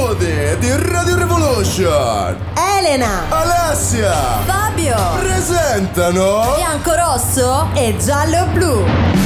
nipoti di Radio Revolution, Elena, Alessia, Fabio, presentano Bianco Rosso e Giallo Blu.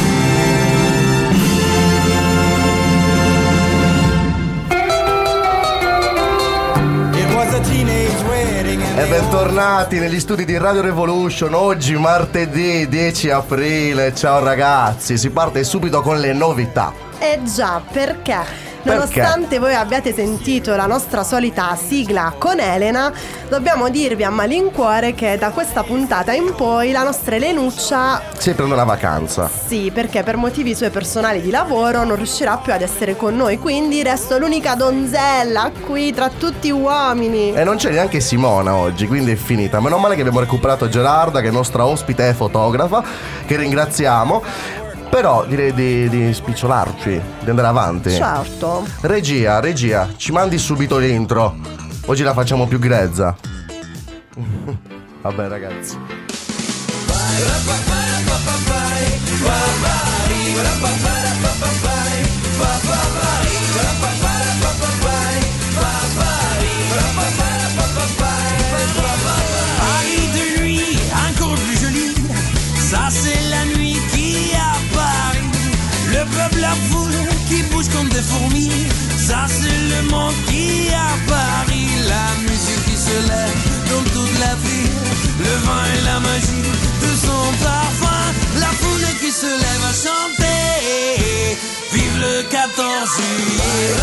E bentornati negli studi di Radio Revolution. Oggi martedì 10 aprile. Ciao ragazzi, si parte subito con le novità. Già, perché? Nonostante voi abbiate sentito la nostra solita sigla con Elena, dobbiamo dirvi a malincuore che da questa puntata in poi la nostra Elenuccia si prende una vacanza. Sì, perché per motivi suoi personali di lavoro non riuscirà più ad essere con noi. Quindi resto l'unica donzella qui tra tutti uomini. E non c'è neanche Simona oggi, quindi è finita. Meno male che abbiamo recuperato Gerarda, che è nostra ospite e fotografa, che ringraziamo. Però direi di spicciolarci, di andare avanti. Certo. Regia, ci mandi subito l'intro. Oggi la facciamo più grezza. Vabbè ragazzi. Paris de nuit, encore plus jolie. Ça c'est la nuit qui a Paris. Le peuple, la foule qui bouge comme des fourmis. Ça c'est le monde qui a Paris. La musique qui se lève dans toute la ville. Le vin et la magie de son parfum. La foule qui se lève à chanter. Vive le 14 juillet.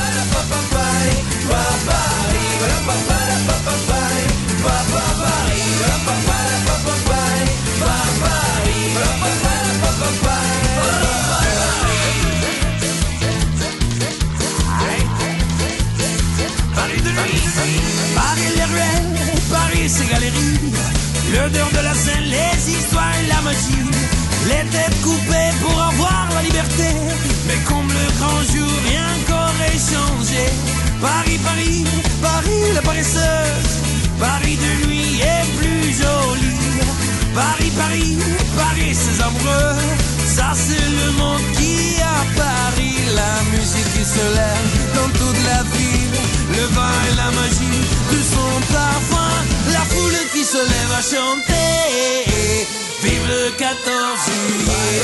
Paris les ruelles, Paris ses galeries, l'odeur de la Seine, les histoires et la magie, les têtes coupées pour avoir la liberté, mais comme le grand jour rien qu'aurait changé. Paris, Paris, Paris la paresseuse, Paris de nuit est plus jolie. Paris, Paris, Paris ses amoureux, ça c'est le monde qui a Paris. La musique qui se lève dans toute la ville, le vin et la magie de son parfum. La foule qui se lève à chanter. Vive le 14 juillet.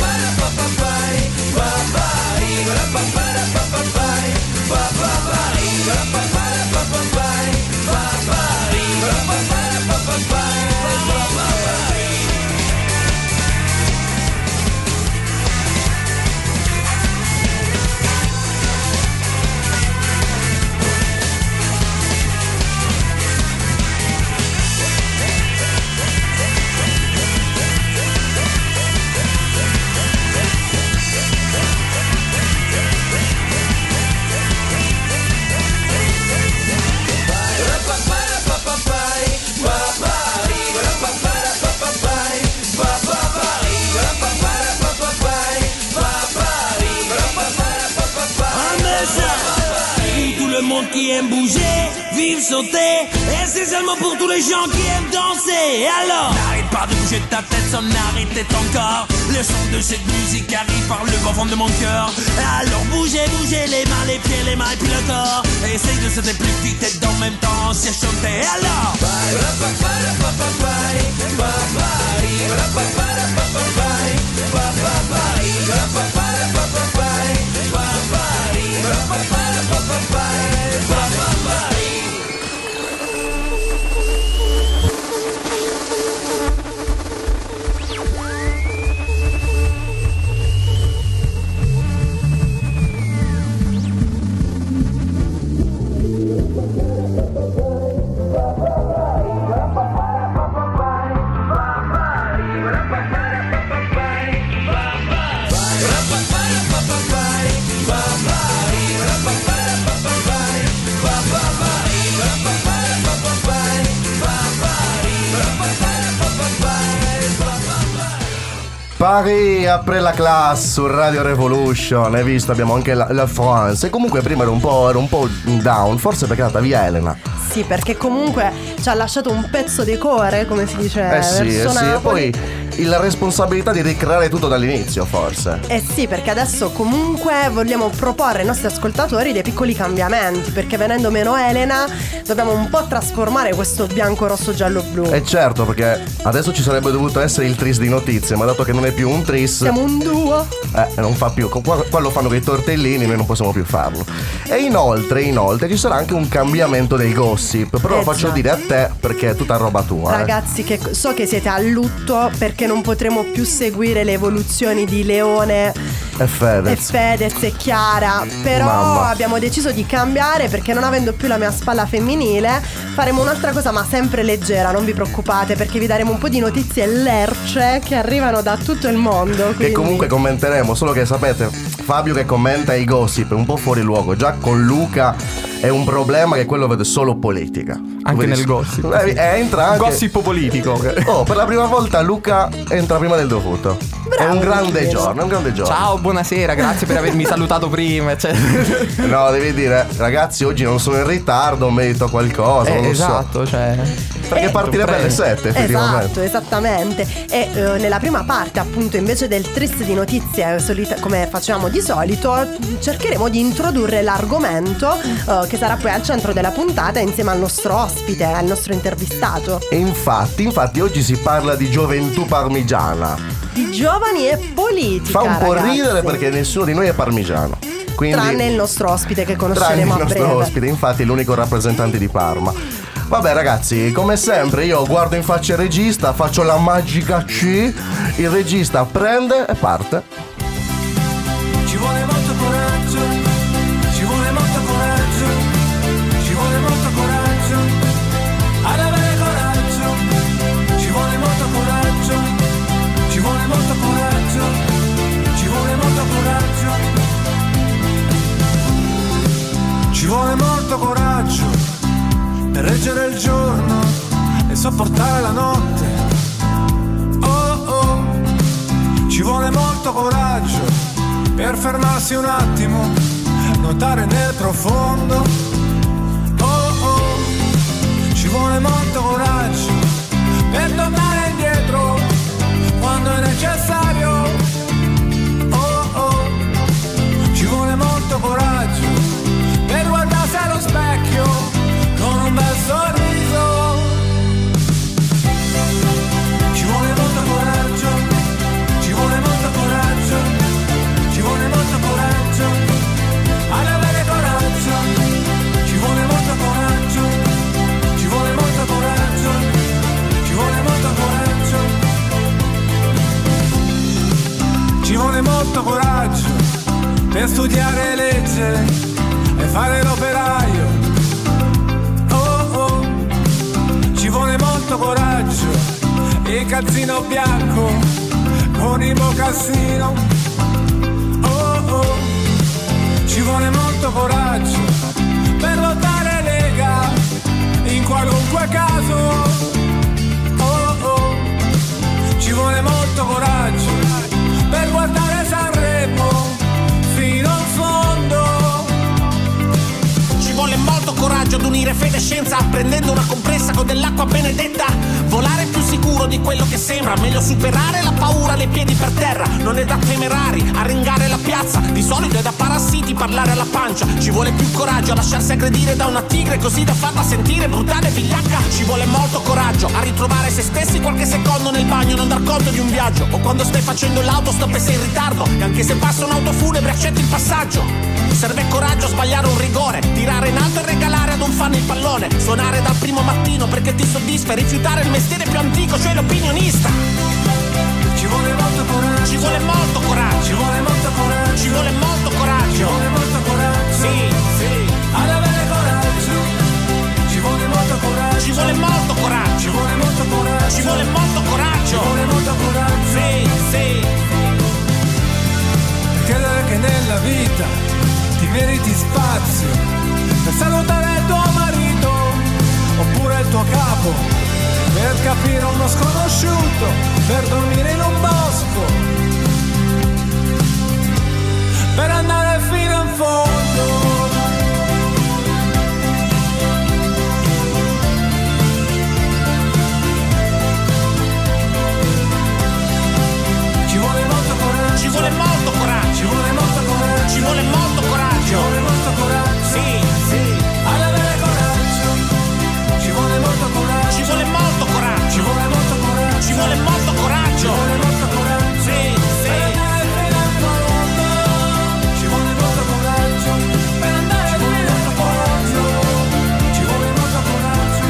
Qui aime bouger, vivre, sauter, et c'est seulement pour tous les gens qui aiment danser. Alors, n'arrête pas de bouger ta tête sans arrêter ton corps. Le son de cette musique arrive par le bas fond de mon cœur. Alors bougez, bougez les mains, les pieds, les mains et puis le corps. Essaye de sauter plus vite et en même temps c'est chanter. Alors, Paris apre la classe su Radio Revolution. Hai visto, abbiamo anche la France. E comunque prima ero un po' down, forse perché è andata via Elena. Sì, perché comunque ci ha lasciato un pezzo di cuore, come si dice. Sì. E poi la responsabilità di ricreare tutto dall'inizio, forse. Sì, perché adesso comunque vogliamo proporre ai nostri ascoltatori dei piccoli cambiamenti, perché venendo meno Elena dobbiamo un po' trasformare questo bianco, rosso, giallo, blu. Certo, perché adesso ci sarebbe dovuto essere il tris di notizie, ma dato che non è più un tris, siamo un duo. Non fa più. Qua lo fanno con i tortellini, noi non possiamo più farlo. E inoltre ci sarà anche un cambiamento dei gossip. Però lo faccio dire a te perché è tutta roba tua. Ragazzi, che so che siete a lutto perché non potremo più seguire le evoluzioni di Leone e Fedez e Chiara. Però abbiamo deciso di cambiare, perché non avendo più la mia spalla femminile faremo un'altra cosa, ma sempre leggera, non vi preoccupate, perché vi daremo un po' di notizie lerce che arrivano da tutto il mondo, quindi... Che comunque commenteremo, solo che sapete, Fabio che commenta i gossip è un po' fuori luogo. Già con Luca è un problema che quello vede solo politica. Anche nel gossip. Entra anche gossip politico. Per la prima volta Luca entra prima del dovuto. Bravo, è un grande giorno. Ciao, buonasera, grazie per avermi salutato prima. No, devi dire, ragazzi, oggi non sono in ritardo, merito qualcosa. Non esatto, so. Perché partirebbe alle 7, effettivamente. Esatto, esattamente. E nella prima parte, appunto, invece del tris di notizie come facciamo di solito, cercheremo di introdurre l'argomento che sarà poi al centro della puntata insieme al nostro ospite, al nostro intervistato. E infatti oggi si parla di gioventù parmigiana, di giovani e politica. Fa un po' ragazzi, ridere perché nessuno di noi è parmigiano. Quindi, tranne il nostro ospite che conosceremo a breve. Il nostro ospite, infatti, è l'unico rappresentante di Parma. Vabbè ragazzi, come sempre io guardo in faccia il regista, faccio la magica C, il regista prende e parte. Ci vuole molto coraggio, ci vuole molto coraggio, ci vuole molto coraggio, ad avere coraggio, ci vuole molto coraggio, ci vuole molto coraggio, ci vuole molto coraggio, ci vuole molto coraggio per reggere il giorno e sopportare la notte. Oh, ci vuole molto coraggio per fermarsi un attimo, nuotare nel profondo. Oh, ci vuole molto coraggio per tornare indietro quando è necessario. Oh, ci vuole molto coraggio per guardarsi allo specchio con un bel sorriso. Ci vuole molto coraggio, ci vuole molto coraggio, ci vuole molto coraggio, ad avere coraggio, ci vuole molto coraggio, ci vuole molto coraggio, ci vuole molto coraggio, ci vuole molto coraggio per studiare legge e fare l'operaio. Ci vuole molto coraggio, il calzino bianco con il mocassino. Oh, ci vuole molto coraggio per lottare Lega in qualunque caso. Oh, ci vuole molto coraggio per guardare Sanremo fino in fondo. Ci vuole molto coraggio ad unire fede e scienza, prendendo una compressa con dell'acqua benedetta. Volare più sicuro di quello che sembra, meglio superare la paura, le piedi per terra. Non è da temerari, arringare la piazza, di solito è da parassiti parlare alla pancia. Ci vuole più coraggio a lasciarsi aggredire da una tigre così da farla sentire brutale e vigliacca. Ci vuole molto coraggio a ritrovare se stessi qualche secondo nel bagno, non dar conto di un viaggio, o quando stai facendo l'autostop e sei in ritardo e anche se passa un'auto funebre accetti il passaggio. Serve coraggio a sbagliare un rigore, tirare in alto e regalare ad un fan il pallone, suonare dal primo mattino perché ti soddisfa e rifiutare il mestiere più antico, cioè l'opinionista. Ci vuole molto coraggio, ci vuole molto coraggio, ci vuole molto coraggio, ci vuole molto coraggio, ci vuole molto coraggio, sì, ad avere coraggio, ci vuole molto coraggio, ci vuole molto coraggio, ci vuole molto coraggio, ci vuole molto coraggio, ci vuole molto coraggio, sì. Credere che nella vita ti meriti spazio per salutare il tuo marito oppure il tuo capo per capire uno sconosciuto, per dormire in un bosco, per andare fino in fondo. Ci vuole molto coraggio, Ci vuole molto coraggio, ci vuole molto coraggio, ci vuole molto ci coraggio. vuole molto coraggio, Sì, sì, ad avere coraggio, ci vuole molto coraggio, ci vuole molto coraggio, ci vuole molto coraggio, ci vuole molto ci coraggio. vuole molto coraggio, Sì, sì. per andare fino in fondo. Ci vuole molto coraggio, per andare fino in fondo. Ci vuole molto coraggio.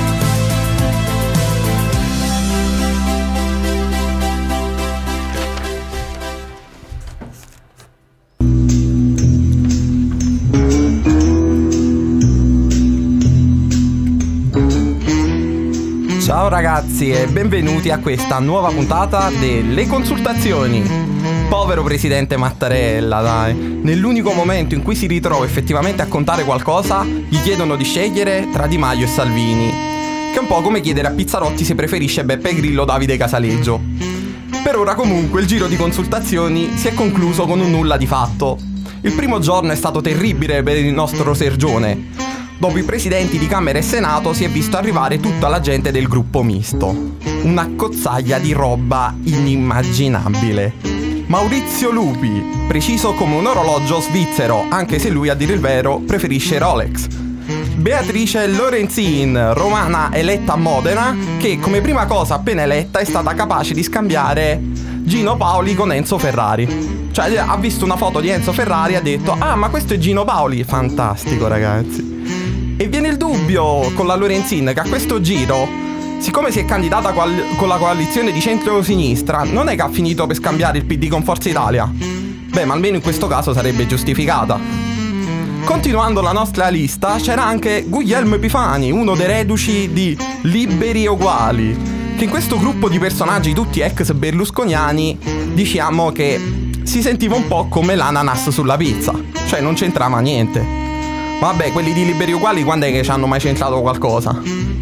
Ciao ragazzi e benvenuti a questa nuova puntata delle consultazioni. Povero presidente Mattarella, dai. Nell'unico momento in cui si ritrova effettivamente a contare qualcosa, gli chiedono di scegliere tra Di Maio e Salvini, che è un po' come chiedere a Pizzarotti se preferisce Beppe Grillo o Davide Casaleggio. Per ora comunque il giro di consultazioni si è concluso con un nulla di fatto. Il primo giorno è stato terribile per il nostro Sergione. Dopo i presidenti di Camera e Senato si è visto arrivare tutta la gente del gruppo misto. Una cozzaglia di roba inimmaginabile. Maurizio Lupi, preciso come un orologio svizzero, anche se lui a dire il vero preferisce Rolex. Beatrice Lorenzin, romana eletta a Modena, che come prima cosa appena eletta è stata capace di scambiare Gino Paoli con Enzo Ferrari. Cioè ha visto una foto di Enzo Ferrari e ha detto: ah, ma questo è Gino Paoli. Fantastico, ragazzi. E viene il dubbio con la Lorenzin che a questo giro, siccome si è candidata con la coalizione di centro-sinistra, non è che ha finito per scambiare il PD con Forza Italia. Beh, ma almeno in questo caso sarebbe giustificata. Continuando la nostra lista, c'era anche Guglielmo Epifani, uno dei reduci di Liberi e Uguali, che in questo gruppo di personaggi tutti ex berlusconiani, diciamo che si sentiva un po' come l'ananas sulla pizza, cioè non c'entrava niente. Vabbè, quelli di Liberi Uguali quando è che ci hanno mai centrato qualcosa?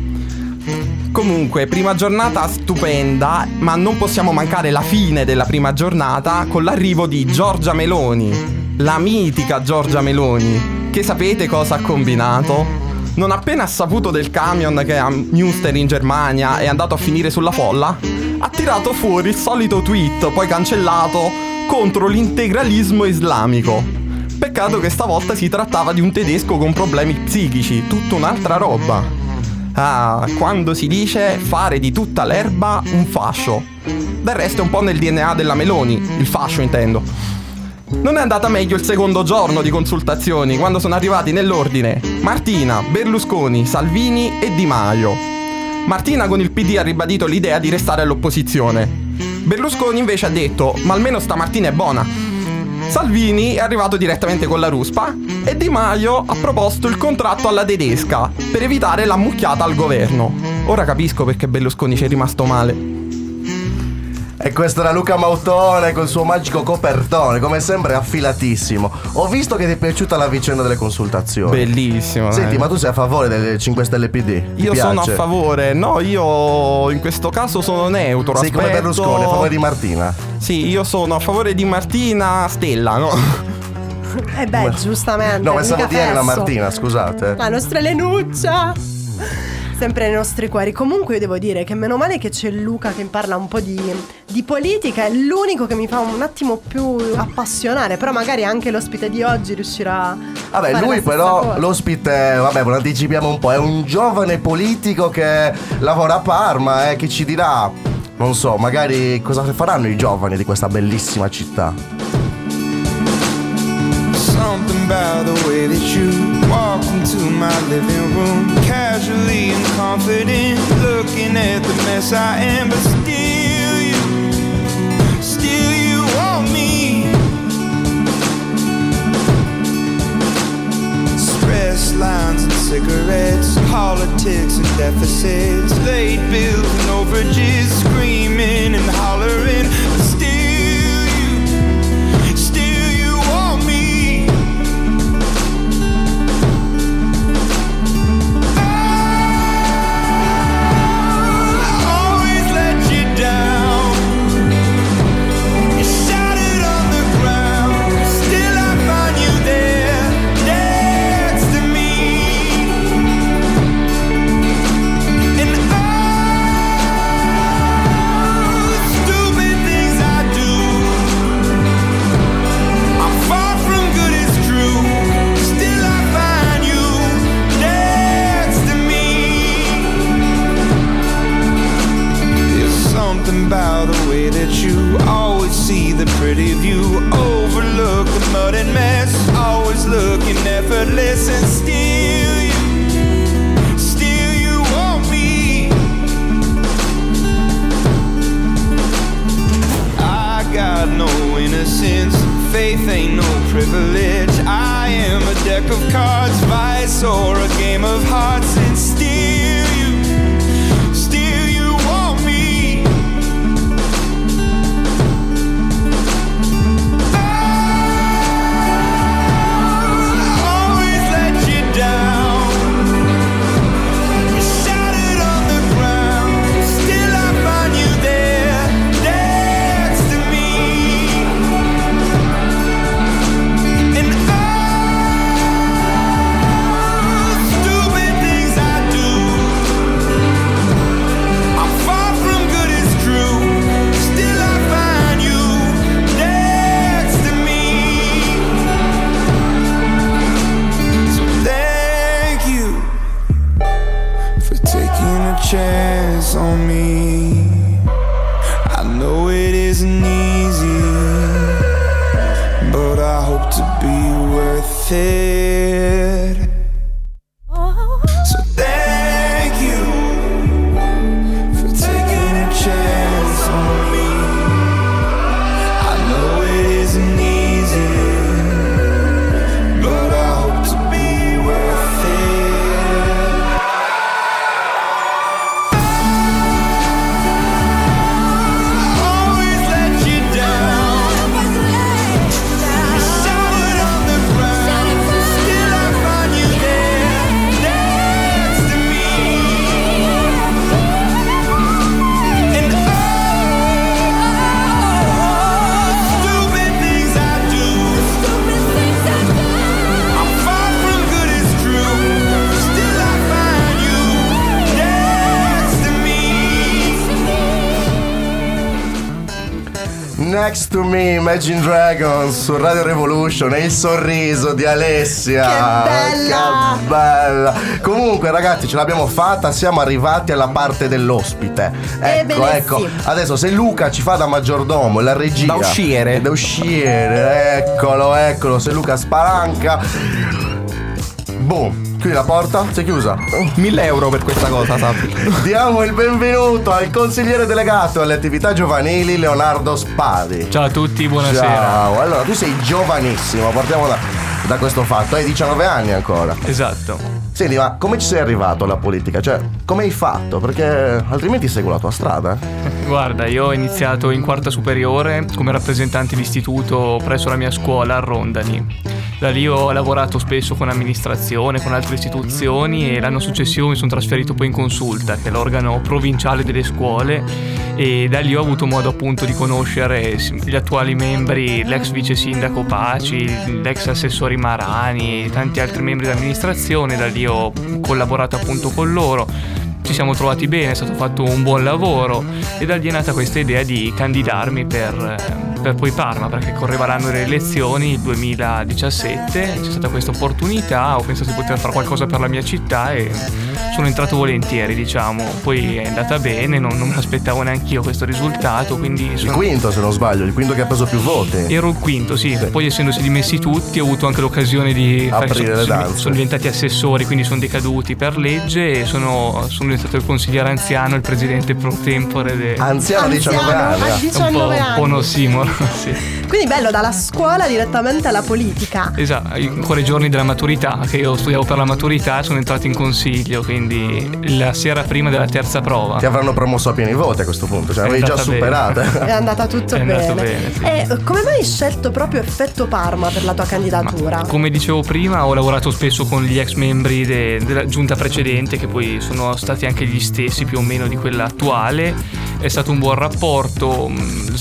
Comunque, prima giornata stupenda, ma non possiamo mancare la fine della prima giornata con l'arrivo di Giorgia Meloni, la mitica Giorgia Meloni, che sapete cosa ha combinato? Non appena saputo del camion che a Münster in Germania è andato a finire sulla folla, ha tirato fuori il solito tweet, poi cancellato, contro l'integralismo islamico. Peccato che stavolta si trattava di un tedesco con problemi psichici, tutta un'altra roba. Ah, quando si dice fare di tutta l'erba un fascio. Del resto è un po' nel DNA della Meloni, il fascio intendo. Non è andata meglio il secondo giorno di consultazioni, quando sono arrivati nell'ordine Martina, Berlusconi, Salvini e Di Maio. Martina con il PD ha ribadito l'idea di restare all'opposizione. Berlusconi invece ha detto: ma almeno sta Martina è buona. Salvini è arrivato direttamente con la ruspa e Di Maio ha proposto il contratto alla tedesca per evitare la mucchiata al governo. Ora capisco perché Berlusconi ci è rimasto male. E questo era Luca Mautone col suo magico copertone, come sempre affilatissimo. Ho visto che ti è piaciuta la vicenda delle consultazioni. Bellissimo. Senti, ma tu sei a favore delle 5 Stelle PD? Ti Io piace? sono a favore. No, io in questo caso sono neutro. Sei come Berlusconi, a favore di Martina. Sì, io sono a favore di Martina Stella, no? Beh, giustamente. No, pensavo mica di Elena fesso. Martina, scusate. La nostra Lenuccia. Sempre nei nostri cuori. Comunque io devo dire che meno male che c'è Luca che parla un po' di politica. È l'unico che mi fa un attimo più appassionare. Però magari anche l'ospite di oggi riuscirà a Vabbè, fare lui la stessa però, cosa. l'ospite, vabbè, lo anticipiamo un po'. È un giovane politico che lavora a Parma, che ci dirà, non so, magari cosa faranno i giovani di questa bellissima città. Something about the way that you walked into my living room, casually and confident, looking at the mess I am, but still you want me. Stress lines and cigarettes, politics and deficits, late bills and overages, screaming and hollering, but still you want me. I effortless, and still you want me. I got no innocence, faith ain't no privilege. I am a deck of cards, vice or a game of hearts, and still you want me. I'll always let you down. You shattered on the ground, still I find you there next to me. And stupid things I do, I'm far from good, it's true. Still I find you next to me. So thank you for taking a chance on me. I know it isn't easy, but I hope to be worth it. So thank you for taking a chance on me. I know it isn't easy, but I hope to be worth it. Always let you down. You shattered on the ground, still I find you there next to me. And stupid things I do, I'm far from good, it's true. Still I find you next to me. Next to Me, Imagine Dragons su Radio Revolution e il sorriso di Alessia. Che bella! Che bella! Comunque ragazzi, ce l'abbiamo fatta, siamo arrivati alla parte dell'ospite. Ebbene Ecco, sì. adesso se Luca ci fa da maggiordomo, la regia. Da usciere. Eccolo, se Luca spalanca. Boom. Qui la porta si è chiusa. 1.000 euro per questa cosa, sappi. Diamo il benvenuto al consigliere delegato alle attività giovanili Leonardo Spadi. Ciao a tutti, buonasera. Ciao, allora tu sei giovanissimo, partiamo da questo fatto, hai 19 anni ancora. Esatto. Senti, ma come ci sei arrivato alla politica? Cioè, come hai fatto? Perché altrimenti segui la tua strada. Guarda, io ho iniziato in quarta superiore come rappresentante di istituto presso la mia scuola a Rondani. Da lì ho lavorato spesso con amministrazione, con altre istituzioni, e l'anno successivo mi sono trasferito poi in Consulta, che è l'organo provinciale delle scuole, e da lì ho avuto modo appunto di conoscere gli attuali membri, l'ex vice sindaco Paci, l'ex assessore Marani, tanti altri membri dell'amministrazione. Da lì ho collaborato appunto con loro. Ci siamo trovati bene, è stato fatto un buon lavoro, e da lì è nata questa idea di candidarmi per poi Parma, perché correvano le elezioni il 2017, c'è stata questa opportunità, ho pensato di poter fare qualcosa per la mia città e sono entrato volentieri, diciamo. Poi è andata bene, non me l'aspettavo neanche io questo risultato, quindi Il quinto, se non sbaglio, il quinto che ha preso più voti. ero il quinto, sì. Poi essendosi dimessi tutti ho avuto anche l'occasione di Aprire le danze. sono diventati assessori, quindi sono decaduti per legge, e sono diventato il consigliere anziano, il presidente pro tempore Anziano a 19 anni. a 19 un po' un anni. ossimoro, sì. Quindi bello, dalla scuola direttamente alla politica. Esatto, ancora i giorni della maturità, che io studiavo per la maturità, sono entrato in consiglio, quindi la sera prima della terza prova. Ti avranno promosso a pieni voti a questo punto, cioè È avevi già andata bene. superata. È andata tutto È bene. andato bene, sì. E come mai hai scelto proprio Effetto Parma per la tua candidatura? Come dicevo prima, ho lavorato spesso con gli ex membri della giunta precedente, che poi sono stati anche gli stessi più o meno di quella attuale. È stato un buon rapporto,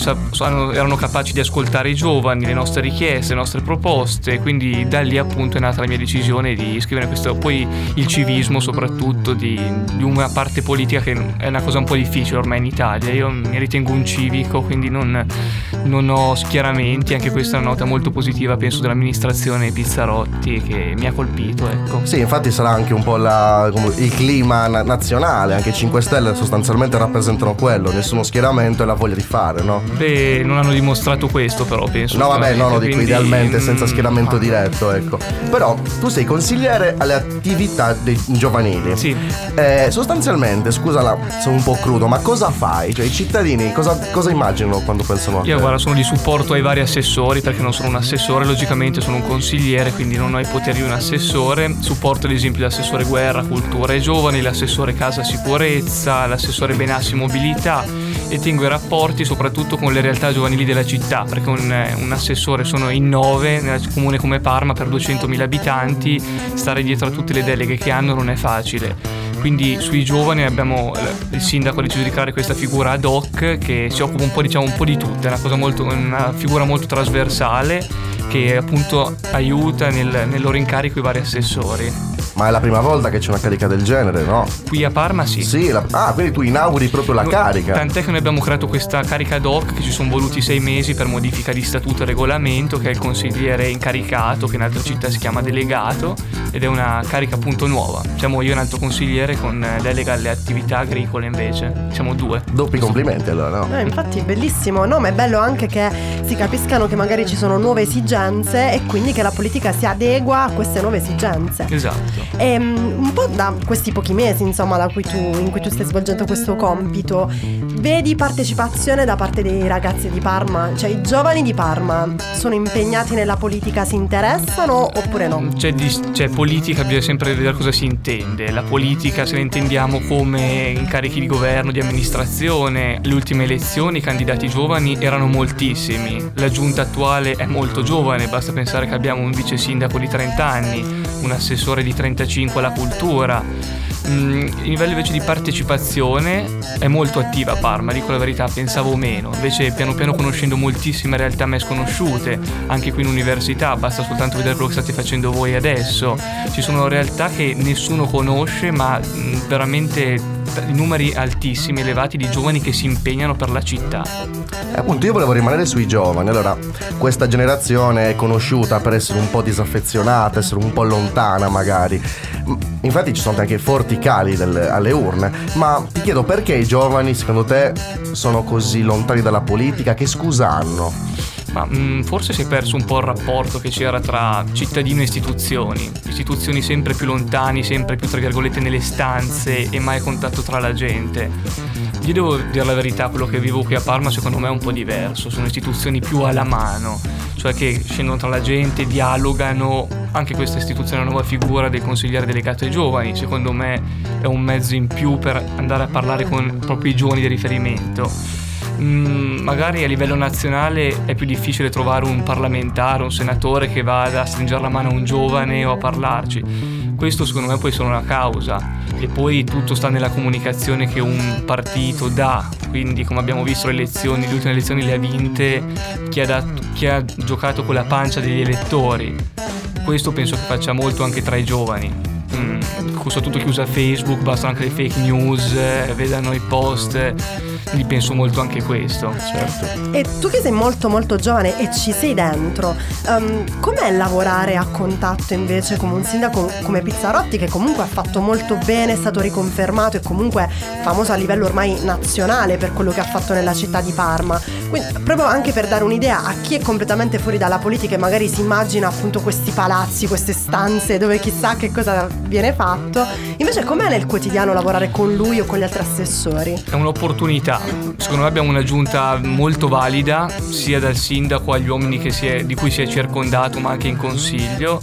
erano capaci di ascoltare i giovani, le nostre richieste, le nostre proposte, quindi da lì appunto è nata la mia decisione di iscrivere questo. Poi il civismo, soprattutto di una parte politica, che è una cosa un po' difficile ormai in Italia. Io mi ritengo un civico, quindi non non ho schieramenti, anche questa è una nota molto positiva penso dell'amministrazione Pizzarotti che mi ha colpito, ecco. Sì, infatti sarà anche un po' il clima nazionale, anche i 5 Stelle sostanzialmente rappresentano quello, nessuno schieramento e la voglia di fare, no? Beh, non hanno dimostrato questo però penso. No vabbè, no, lo dico quindi, idealmente senza schieramento diretto, ecco. Però tu sei consigliere alle attività dei giovanili. Sì. Sostanzialmente, scusa sono un po' crudo, ma cosa fai? Cioè i cittadini cosa immaginano quando pensano a te? Io guarda, sono di supporto ai vari assessori perché non sono un assessore, logicamente sono un consigliere, quindi non ho i poteri di un assessore. Supporto ad esempio l'assessore guerra, cultura e giovani, l'assessore casa sicurezza, l'assessore benassi mobilità e tengo i rapporti soprattutto con le realtà giovanili della città, perché un assessore sono in 9 nel comune come Parma per 200.000 abitanti, stare dietro a tutte le deleghe che hanno non è facile. Quindi sui giovani il sindaco ha deciso di creare questa figura ad hoc che si occupa un po' di tutto, è una figura molto trasversale che appunto aiuta nel loro incarico i vari assessori. Ma è la prima volta che c'è una carica del genere, no? Qui a Parma sì. Sì, quindi tu inauguri proprio la carica. Tant'è che noi abbiamo creato questa carica ad hoc che ci sono voluti 6 mesi per modifica di statuto e regolamento, che è il consigliere incaricato, che in altre città si chiama delegato, ed è una carica appunto nuova. Siamo io e un altro consigliere con delega alle attività agricole invece. Siamo 2. Doppi complimenti allora, no? Infatti bellissimo, no? Ma è bello anche che si capiscano che magari ci sono nuove esigenze e quindi che la politica si adegua a queste nuove esigenze. Esatto. E un po' da questi pochi mesi, insomma, in cui tu stai svolgendo questo compito, vedi partecipazione da parte dei ragazzi di Parma? Cioè i giovani di Parma sono impegnati nella politica, si interessano oppure no? C'è politica, bisogna sempre vedere cosa si intende. La politica, se la intendiamo come incarichi di governo, di amministrazione, le ultime elezioni i candidati giovani erano moltissimi. La giunta attuale è molto giovane, basta pensare che abbiamo un vice sindaco di 30 anni, un assessore di 35 alla cultura. Il livello invece di partecipazione è molto attiva a Parma, dico la verità, pensavo meno. Invece piano piano conoscendo moltissime realtà a me sconosciute, anche qui in università, basta soltanto vedere quello che state facendo voi adesso. Ci sono realtà che nessuno conosce, ma veramente numeri altissimi, elevati di giovani che si impegnano per la città. Appunto io volevo rimanere sui giovani. Allora, questa generazione è conosciuta per essere un po' disaffezionata, essere un po' lontana magari. Infatti ci sono anche forti cali alle urne. Ma ti chiedo, perché i giovani secondo te sono così lontani dalla politica? Che scusa hanno? Ma forse si è perso un po' il rapporto che c'era tra cittadino e istituzioni sempre più lontani, sempre più tra virgolette nelle stanze e mai contatto tra la gente. Io devo dire la verità, quello che vivo qui a Parma secondo me è un po' diverso, sono istituzioni più alla mano, cioè che scendono tra la gente, dialogano. Anche questa istituzione è una nuova figura del consigliere delegato ai giovani, secondo me è un mezzo in più per andare a parlare con proprio i giovani di riferimento. Magari a livello nazionale è più difficile trovare un parlamentare, un senatore che vada a stringere la mano a un giovane o a parlarci. Questo secondo me può essere una causa, e poi tutto sta nella comunicazione che un partito dà. Quindi, come abbiamo visto le ultime elezioni le ha vinte chi ha giocato con la pancia degli elettori. Questo penso che faccia molto anche tra i giovani. Soprattutto chi usa Facebook, bastano anche le fake news, vedano i post. Quindi penso molto anche questo. Certo. E tu che sei molto molto giovane e ci sei dentro, com'è lavorare a contatto invece con un sindaco come Pizzarotti, che comunque ha fatto molto bene, è stato riconfermato e comunque famoso a livello ormai nazionale per quello che ha fatto nella città di Parma? Quindi proprio anche per dare un'idea a chi è completamente fuori dalla politica e magari si immagina appunto questi palazzi, queste stanze dove chissà che cosa viene fatto, invece com'è nel quotidiano lavorare con lui o con gli altri assessori? È un'opportunità. Secondo me abbiamo una giunta molto valida, sia dal sindaco agli uomini di cui si è circondato, ma anche in consiglio,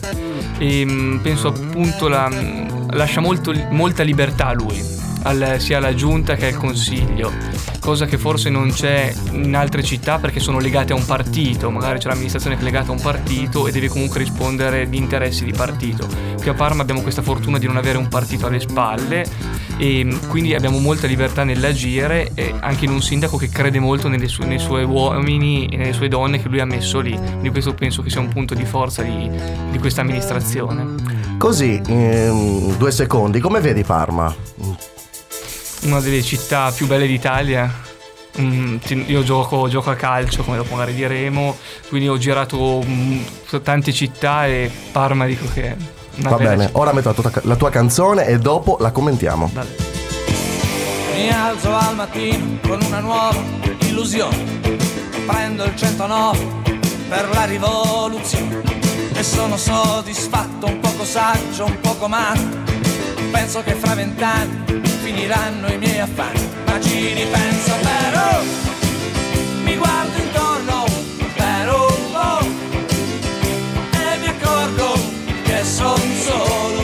e penso appunto lascia molta libertà a lui, sia alla giunta che al consiglio, cosa che forse non c'è in altre città perché sono legate a un partito. Magari c'è l'amministrazione che è legata a un partito e deve comunque rispondere di interessi di partito. Qui a Parma abbiamo questa fortuna di non avere un partito alle spalle e quindi abbiamo molta libertà nell'agire, e anche in un sindaco che crede molto nei suoi uomini e nelle sue donne che lui ha messo lì. Quindi questo penso che sia un punto di forza di questa amministrazione. Così, in 2 secondi, come vedi Parma? Una delle città più belle d'Italia. Io gioco a calcio, come dopo magari diremo, quindi ho girato tante città e Parma dico che è una Va bella bene, città. ora metto la tua canzone e dopo la commentiamo. Dai. Mi alzo al mattino con una nuova illusione, prendo il 109 per la rivoluzione e sono soddisfatto, un poco saggio, un poco matto. Penso che fra 20 anni finiranno i miei affanni, ma ci ripenso però, mi guardo intorno per un po' e mi accorgo che son solo.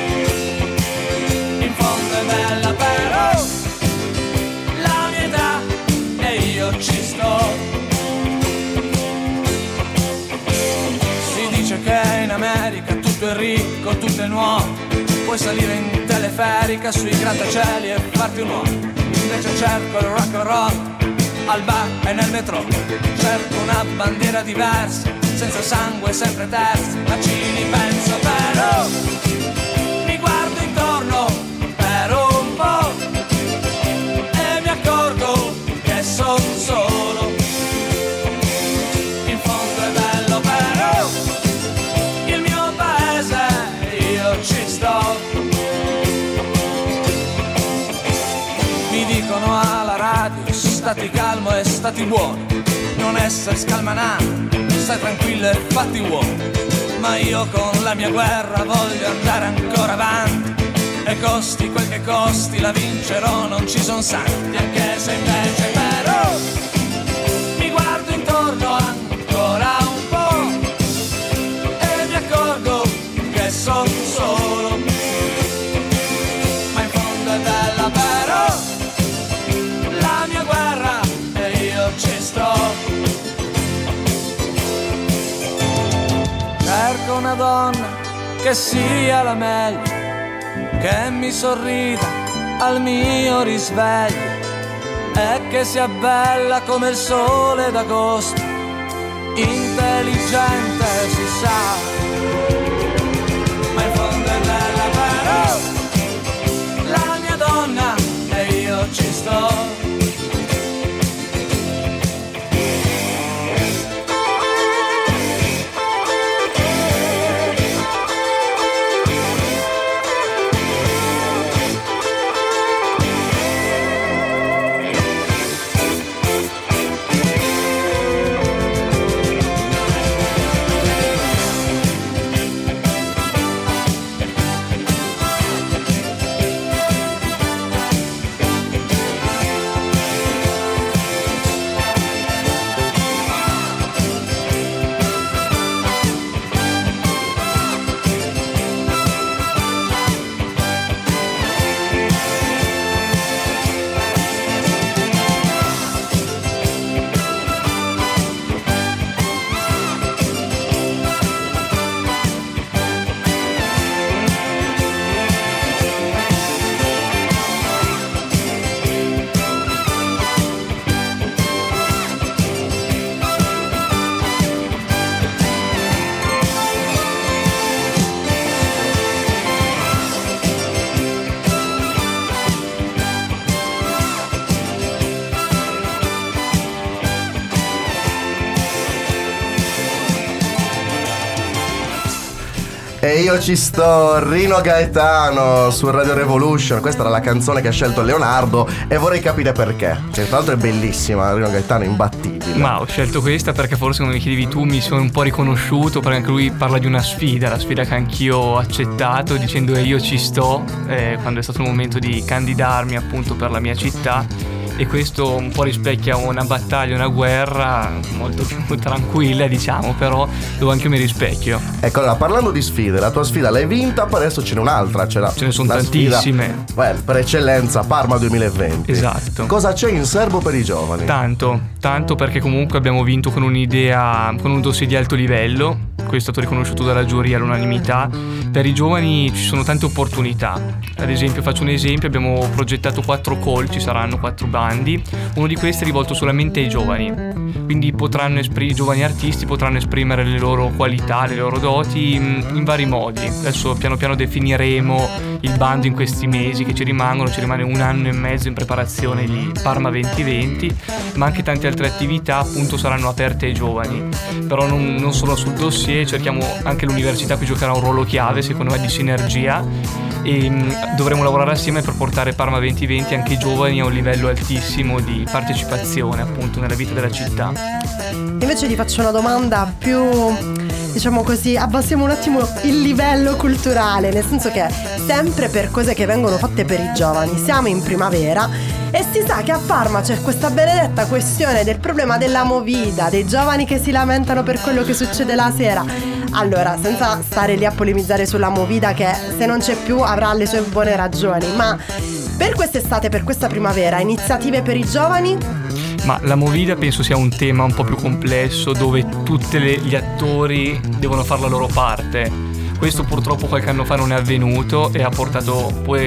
In fondo è bella però la mia età e io ci sto. Si dice che in America tutto è ricco, tutto è nuovo, puoi salire in teleferica sui grattacieli e farti un uomo. Invece cerco il rock and roll al bar e nel metro, cerco una bandiera diversa, senza sangue, sempre terza, ma ci ripenso però, mi guardo intorno per un po' e mi accorgo che son solo. In fondo è bello però il mio paese, io ci sto. Mi dicono alla radio, stati calmo e stati buono, non essere scalmanato, stai tranquillo e fatti uomo. Ma io con la mia guerra voglio andare ancora avanti e costi quel che costi la vincerò, non ci son santi. Anche se invece però mi guardo intorno ancora un po' e mi accorgo che son solo. Ma in fondo è bella però la mia guerra e io ci sto. Cerco una donna che sia la meglio, che mi sorrida al mio risveglio e che sia bella come il sole d'agosto, intelligente si sa. Ma in fondo è bella però la mia donna e io ci sto. E io ci sto, Rino Gaetano su Radio Revolution. Questa era la canzone che ha scelto Leonardo e vorrei capire perché. Cioè, tra l'altro è bellissima, Rino Gaetano è imbattibile. Ma ho scelto questa perché forse, come mi chiedevi tu, mi sono un po' riconosciuto, perché anche lui parla di una sfida, la sfida che anch'io ho accettato dicendo io ci sto, quando è stato il momento di candidarmi appunto per la mia città. E questo un po' rispecchia una battaglia, una guerra molto più tranquilla, diciamo, però dove anche io mi rispecchio. Ecco, allora, parlando di sfide, la tua sfida l'hai vinta, poi adesso ce n'è un'altra. Ce ne sono tantissime. Per eccellenza, Parma 2020. Esatto. Cosa c'è in serbo per i giovani? Tanto perché comunque abbiamo vinto con un'idea, con un dossier di alto livello. Questo è stato riconosciuto dalla giuria all'unanimità, Per i giovani ci sono tante opportunità. Ad esempio, faccio un esempio, abbiamo progettato 4 call, ci saranno 4 bandi. Uno di questi è rivolto solamente ai giovani, quindi i giovani artisti potranno esprimere le loro qualità, le loro doti in vari modi. Adesso piano piano definiremo il bando in questi mesi che ci rimane 1 anno e mezzo in preparazione di Parma 2020, ma anche tante altre attività appunto saranno aperte ai giovani. Però non solo sul dossier, cerchiamo anche l'università qui giocherà un ruolo chiave secondo me di sinergia, e dovremo lavorare assieme per portare Parma 2020 anche i giovani a un livello altissimo di partecipazione appunto nella vita della città. Invece ti faccio una domanda più, diciamo così, abbassiamo un attimo il livello culturale, nel senso che sempre per cose che vengono fatte per i giovani, siamo in primavera e si sa che a Parma c'è questa benedetta questione del problema della movida, dei giovani che si lamentano per quello che succede la sera. Allora, senza stare lì a polemizzare sulla movida che se non c'è più avrà le sue buone ragioni, ma per quest'estate, per questa primavera, iniziative per i giovani? Ma la movida penso sia un tema un po' più complesso dove tutti gli attori devono fare la loro parte. Questo purtroppo qualche anno fa non è avvenuto e ha portato poi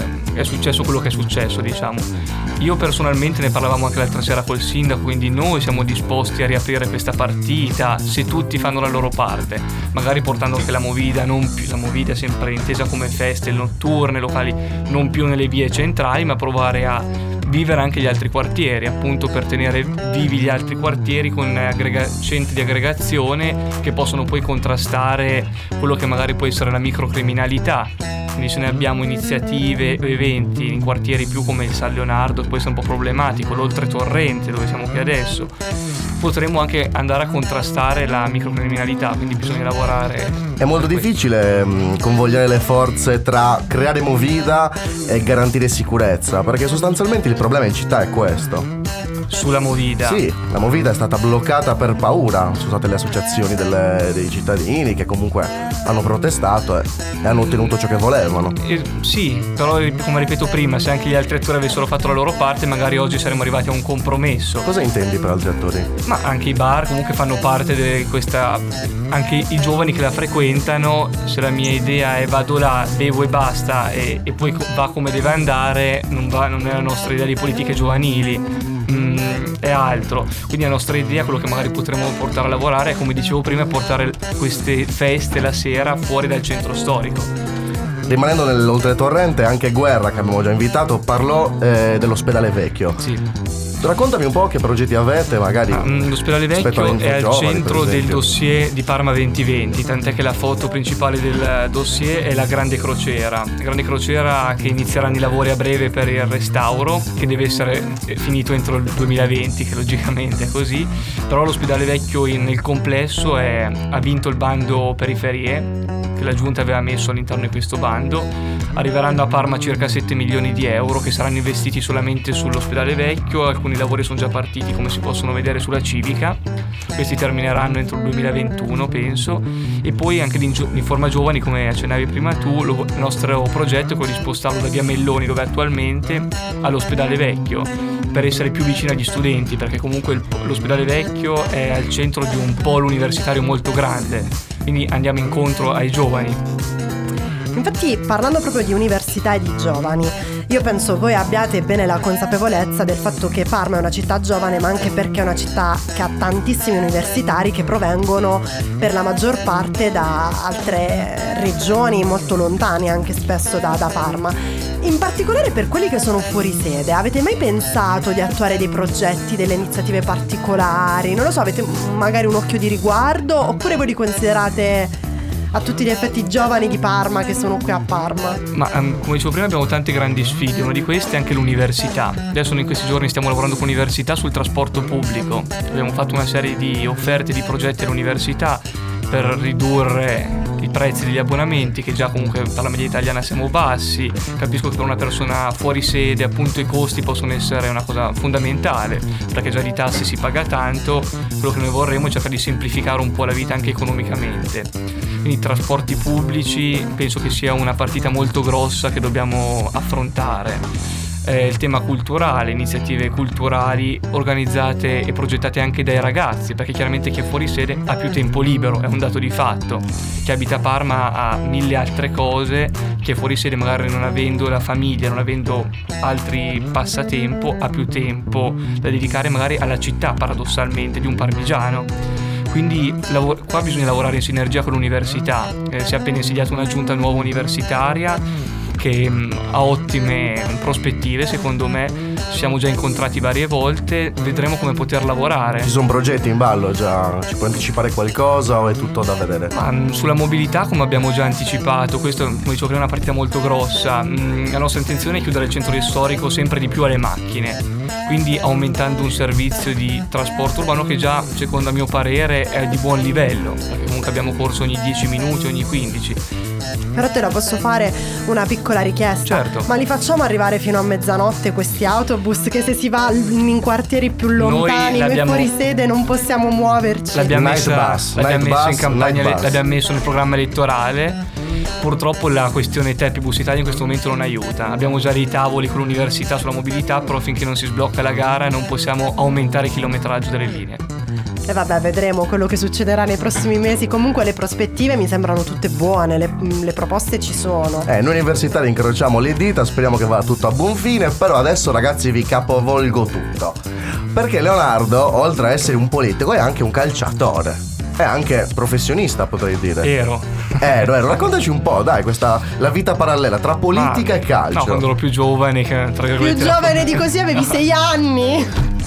è successo quello che è successo, diciamo. Io personalmente ne parlavamo anche l'altra sera col sindaco, quindi noi siamo disposti a riaprire questa partita se tutti fanno la loro parte, magari portando anche la movida, non più la movida sempre intesa come feste notturne, locali, non più nelle vie centrali, ma provare a vivere anche gli altri quartieri, appunto per tenere vivi gli altri quartieri con centri di aggregazione che possono poi contrastare quello che magari può essere la microcriminalità. Quindi se ne abbiamo iniziative o eventi in quartieri più come il San Leonardo, può essere un po' problematico, l'Oltre Torrente dove siamo qui adesso, potremmo anche andare a contrastare la microcriminalità, quindi bisogna lavorare. È molto difficile convogliare le forze tra creare movida e garantire sicurezza, perché sostanzialmente il problema in città è questo. Sulla movida? Sì, la movida è stata bloccata per paura. Sono state le associazioni dei cittadini che comunque hanno protestato e hanno ottenuto ciò che volevano. Sì, però come ripeto prima, se anche gli altri attori avessero fatto la loro parte, magari oggi saremmo arrivati a un compromesso. Cosa intendi per altri attori? Ma anche i bar comunque fanno parte di questa, anche i giovani che la frequentano. Se la mia idea è vado là, bevo e basta e poi va come deve andare, non è la nostra idea di politiche giovanili. È altro, quindi la nostra idea, quello che magari potremmo portare a lavorare è, come dicevo prima, portare queste feste la sera fuori dal centro storico. Rimanendo nell'Oltre Torrente, anche Guerra, che abbiamo già invitato, parlò dell'ospedale vecchio. Sì. Raccontami un po' che progetti avete, magari. L'ospedale vecchio è al centro del dossier di Parma 2020, tant'è che la foto principale del dossier è la Grande Crociera. La Grande Crociera che inizieranno i lavori a breve per il restauro, che deve essere finito entro il 2020, che logicamente è così. Però l'ospedale vecchio nel complesso ha vinto il bando periferie, che la Giunta aveva messo all'interno di questo bando. Arriveranno a Parma circa 7 milioni di euro che saranno investiti solamente sull'ospedale vecchio. Alcuni lavori sono già partiti, come si possono vedere sulla Civica. Questi termineranno entro il 2021, penso. E poi anche in forma giovani, come accennavi prima tu, il nostro progetto è quello di spostarlo da via Melloni, dove è attualmente, all'ospedale vecchio, per essere più vicino agli studenti, perché comunque l'ospedale vecchio è al centro di un polo universitario molto grande, quindi andiamo incontro ai giovani. Infatti, parlando proprio di università e di giovani, io penso voi abbiate bene la consapevolezza del fatto che Parma è una città giovane, ma anche perché è una città che ha tantissimi universitari che provengono per la maggior parte da altre regioni molto lontane, anche spesso da Parma. In particolare per quelli che sono fuori sede, avete mai pensato di attuare dei progetti, delle iniziative particolari? Non lo so, avete magari un occhio di riguardo, oppure voi li considerate a tutti gli effetti giovani di Parma che sono qui a Parma? Ma come dicevo prima, abbiamo tante grandi sfide. Una di queste è anche l'università. Adesso in questi giorni stiamo lavorando con l'università sul trasporto pubblico. Abbiamo fatto una serie di offerte di progetti all'università per ridurre i prezzi degli abbonamenti, che già comunque per la media italiana siamo bassi. Capisco che per una persona fuori sede appunto i costi possono essere una cosa fondamentale, perché già di tasse si paga tanto. Quello che noi vorremmo è cercare di semplificare un po' la vita anche economicamente. Quindi trasporti pubblici penso che sia una partita molto grossa che dobbiamo affrontare. il tema culturale, iniziative culturali organizzate e progettate anche dai ragazzi, perché chiaramente chi è fuori sede ha più tempo libero, è un dato di fatto. Chi abita a Parma ha mille altre cose, chi è fuori sede magari non avendo la famiglia, non avendo altri passatempo, ha più tempo da dedicare magari alla città, paradossalmente, di un parmigiano. Quindi qua bisogna lavorare in sinergia con l'università. Si è appena insediata una giunta nuova universitaria che ha ottime prospettive, secondo me. Ci siamo già incontrati varie volte, vedremo come poter lavorare. Ci sono progetti in ballo già? Ci puoi anticipare qualcosa o è tutto da vedere? Sulla mobilità, come abbiamo già anticipato, questo, come dicevo prima, è una partita molto grossa. La nostra intenzione è chiudere il centro storico sempre di più alle macchine, quindi aumentando un servizio di trasporto urbano che già, secondo a mio parere, è di buon livello, perché comunque abbiamo corso ogni 10 minuti, ogni 15. Però te la posso fare una piccola richiesta? Certo. Ma li facciamo arrivare fino a mezzanotte questi autobus, che se si va in quartieri più lontani, noi fuori sede non possiamo muoverci? L'abbiamo messo in campagna, l'abbiamo messo nel programma elettorale. Purtroppo la questione Teppi Bus Italia in questo momento non aiuta. Abbiamo già dei tavoli con l'università sulla mobilità, però finché non si sblocca la gara non possiamo aumentare il chilometraggio delle linee. E vabbè, vedremo quello che succederà nei prossimi mesi. Comunque le prospettive mi sembrano tutte buone, le proposte ci sono. Noi universitari incrociamo le dita, speriamo che vada tutto a buon fine. Però adesso, ragazzi, vi capovolgo tutto, perché Leonardo, oltre a essere un politico, è anche un calciatore. È anche professionista, potrei dire. Ero. Raccontaci un po', dai, la vita parallela tra politica e calcio. No, quando ero più giovane, più giovane di così, avevi 6 anni.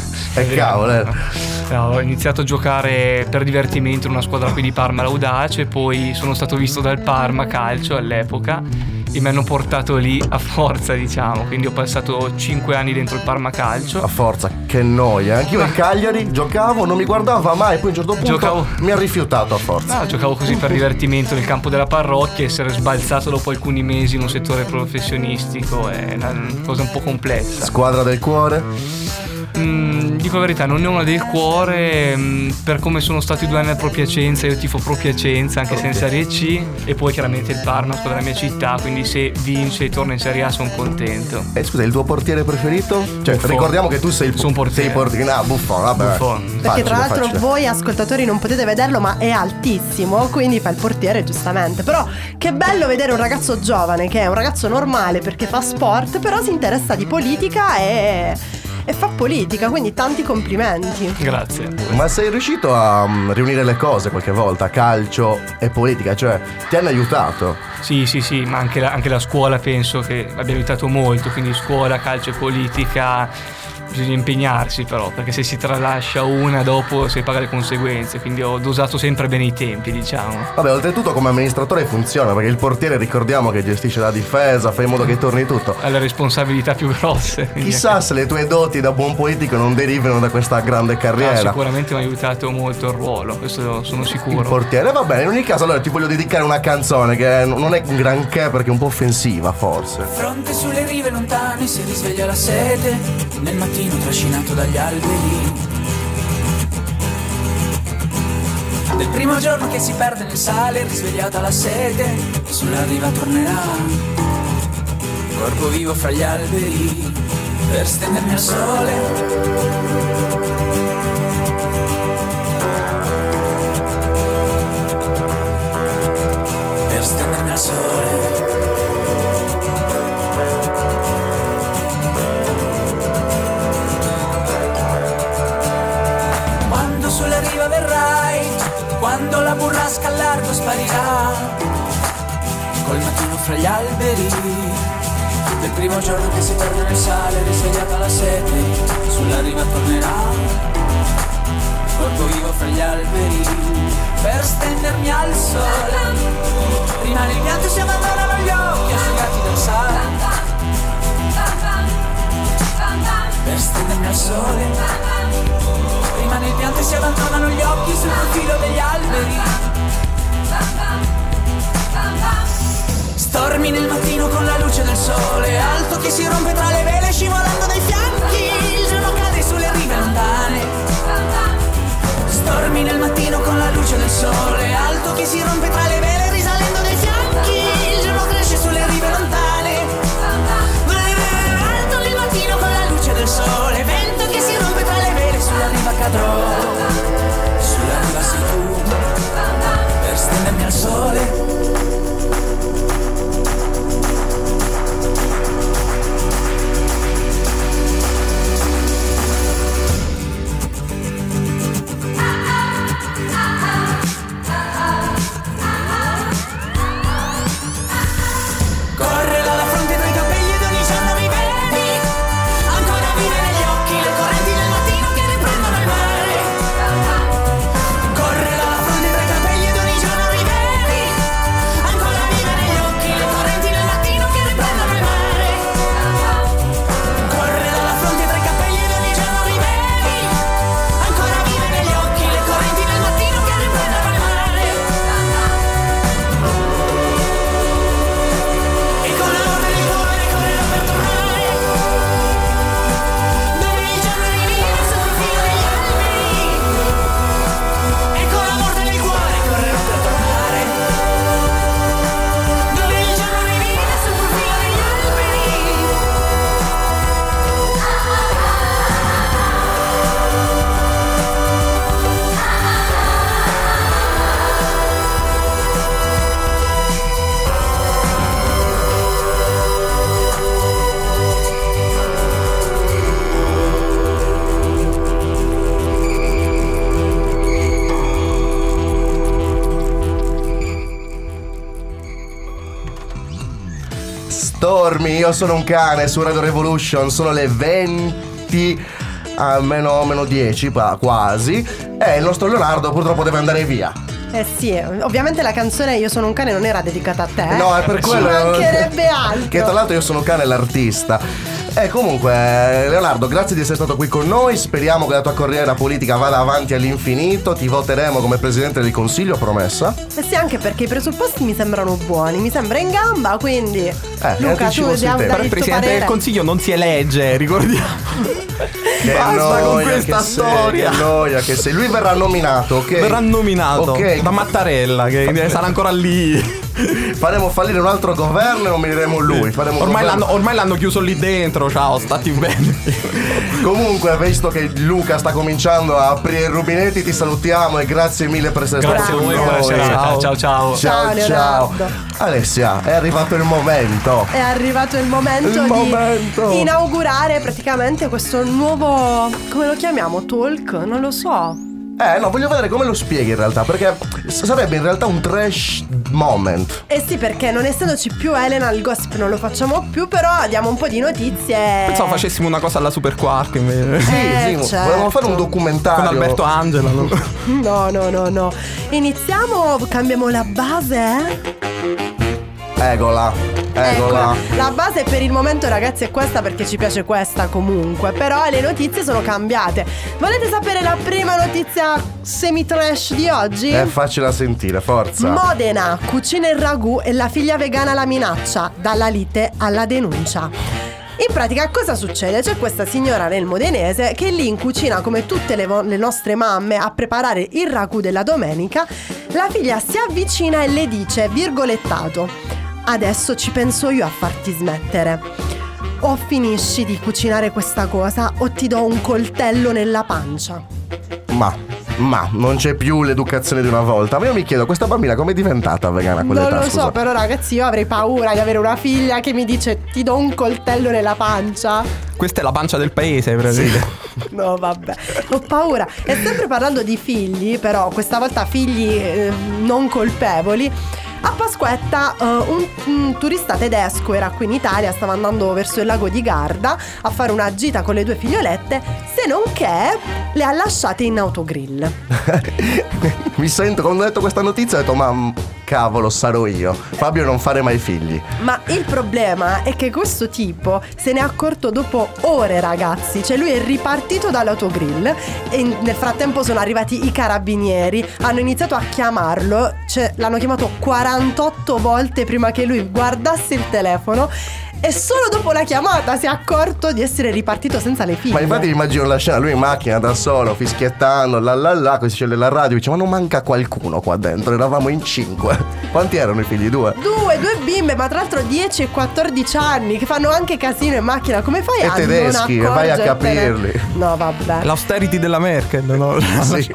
Cavolo. Ho iniziato a giocare per divertimento in una squadra qui di Parma, l'Audace, poi sono stato visto dal Parma Calcio all'epoca e mi hanno portato lì a forza, diciamo. Quindi ho passato 5 anni dentro il Parma Calcio. A forza, che noia. Anch'io al Cagliari giocavo, non mi guardava mai, poi a un certo punto mi ha rifiutato a forza. Giocavo così per divertimento nel campo della parrocchia. Essere sbalzato dopo alcuni mesi in un settore professionistico è una cosa un po' complessa. Squadra del cuore? Dico la verità, non ne ho una del cuore. Per come sono stati 2 anni al Pro Piacenza, io tifo Pro Piacenza anche se in Serie C, e poi chiaramente il Parma, squadra della mia città, quindi se vince e torna in Serie A sono contento. Scusa, il tuo portiere preferito? Cioè, Buffon. Ricordiamo che tu sei un portiere. Buffon, vabbè. Buffon. Perché tra l'altro voi ascoltatori non potete vederlo, ma è altissimo, quindi fa il portiere giustamente. Però che bello vedere un ragazzo giovane, che è un ragazzo normale perché fa sport, però si interessa di politica e fa politica, quindi tanti complimenti. Grazie. Ma sei riuscito a riunire le cose qualche volta, calcio e politica? Cioè, ti hanno aiutato? Sì, ma anche la scuola penso che abbia aiutato molto, quindi scuola, calcio e politica. Bisogna impegnarsi però, perché se si tralascia una dopo si paga le conseguenze, quindi ho dosato sempre bene i tempi, diciamo. Vabbè, oltretutto come amministratore funziona, perché il portiere ricordiamo che gestisce la difesa, fa in modo che torni tutto. Ha le responsabilità più grosse. Chissà se le tue doti da buon politico non derivano da questa grande carriera. Sicuramente mi ha aiutato molto il ruolo, questo sono sicuro. Il portiere, va bene, in ogni caso allora ti voglio dedicare una canzone che non è un granché perché è un po' offensiva forse. Fronte sulle rive lontane si risveglia la sete, nel mattino trascinato dagli alberi. Del primo giorno che si perde nel sale, risvegliata la sete, sulla riva tornerà. Corpo vivo fra gli alberi, per stendermi al sole. Per stendermi al sole. Sulla riva verrai, quando la burrasca al largo sparirà, col mattino fra gli alberi, del primo giorno che si perde nel sale, risvegliata la sete, sulla riva tornerà, corpo vivo fra gli alberi, per stendermi al sole, rimane il pianto e si abbandonano gli occhi asciugati dal sale, per stendermi al sole. Rimane il pianto e si abbandonano gli occhi sul profilo degli alberi. Stormi nel mattino con la luce del sole, alto che si rompe tra le vele scivolando dai fianchi, il giorno cade sulle rive lontane. Stormi nel mattino con la luce del sole, alto che si rompe tra le vele risalendo dai fianchi, il giorno cresce sulle rive lontane. Alto nel mattino Stormy, io sono un cane su Radio Revolution, sono le 20 meno 10 quasi, e il nostro Leonardo purtroppo deve andare via. Eh sì, ovviamente la canzone Io sono un cane non era dedicata a te. No, è per quello. Ci mancherebbe altro. Che tra l'altro io sono un cane l'artista. E comunque Leonardo, grazie di essere stato qui con noi. Speriamo che la tua carriera politica vada avanti all'infinito. Ti voteremo come presidente del consiglio, promessa. Eh sì, anche perché i presupposti mi sembrano buoni. Mi sembra in gamba, quindi Luca, tu però il presidente del consiglio non si elegge, ricordiamo. Che basta noia, con questa che storia. Che noia, che sei. Lui verrà nominato, ok? Verrà nominato da Mattarella, che sarà ancora lì. Faremo fallire un altro governo e nominieremo lui. Ormai l'hanno chiuso lì dentro. Ciao, stati bene. Comunque, visto che Luca sta cominciando a aprire i rubinetti, ti salutiamo e grazie mille per essere stato con noi. Ciao. Alessia, è arrivato il momento. È arrivato il momento di inaugurare praticamente questo nuovo, come lo chiamiamo? Talk? Non lo so. No, voglio vedere come lo spieghi in realtà, perché sarebbe in realtà un trash moment. Eh sì, perché non essendoci più Elena, il gossip non lo facciamo più, però diamo un po' di notizie. Pensavo facessimo una cosa alla Super Quark invece. Sì, certo. Volevamo fare un documentario con Alberto Angela. No. Iniziamo, cambiamo la base. Eccola. La base per il momento, ragazzi, è questa, perché ci piace questa comunque. Però le notizie sono cambiate. Volete sapere la prima notizia semi-trash di oggi? È facile da sentire, forza. Modena, cucina il ragù e la figlia vegana la minaccia. Dalla lite alla denuncia. In pratica cosa succede? C'è questa signora nel modenese che lì in cucina, come tutte le nostre mamme, a preparare il ragù della domenica. La figlia si avvicina e le dice, virgolettato: adesso ci penso io a farti smettere. O finisci di cucinare questa cosa o ti do un coltello nella pancia. Ma non c'è più l'educazione di una volta. Ma io mi chiedo, questa bambina com'è diventata vegana a quell'età? Non lo so, però ragazzi, io avrei paura di avere una figlia che mi dice ti do un coltello nella pancia. Questa è la pancia del paese, praticamente. Sì. No, vabbè, ho paura. E sempre parlando di figli, però questa volta figli non colpevoli. A Pasquetta un turista tedesco era qui in Italia, stava andando verso il lago di Garda a fare una gita con le due figliolette, se non che le ha lasciate in autogrill. Mi sento, quando ho detto questa notizia ho detto ma cavolo, sarò io. Fabio, non fare mai figli. Ma il problema è che questo tipo se ne è accorto dopo ore, ragazzi. Cioè lui è ripartito dall'autogrill e nel frattempo sono arrivati i carabinieri, hanno iniziato a chiamarlo, cioè l'hanno chiamato 48 volte prima che lui guardasse il telefono. E solo dopo la chiamata si è accorto di essere ripartito senza le figlie. Ma infatti immagino la scena, lui in macchina da solo, fischiettando, così scende la radio, dice ma non manca qualcuno qua dentro, eravamo in 5. Quanti erano i figli? Due bimbe, ma tra l'altro 10 e 14 anni, che fanno anche casino in macchina. Come fai a tedeschi, non vai a capirli. No, vabbè. L'austerity della Merkel, no? Sì.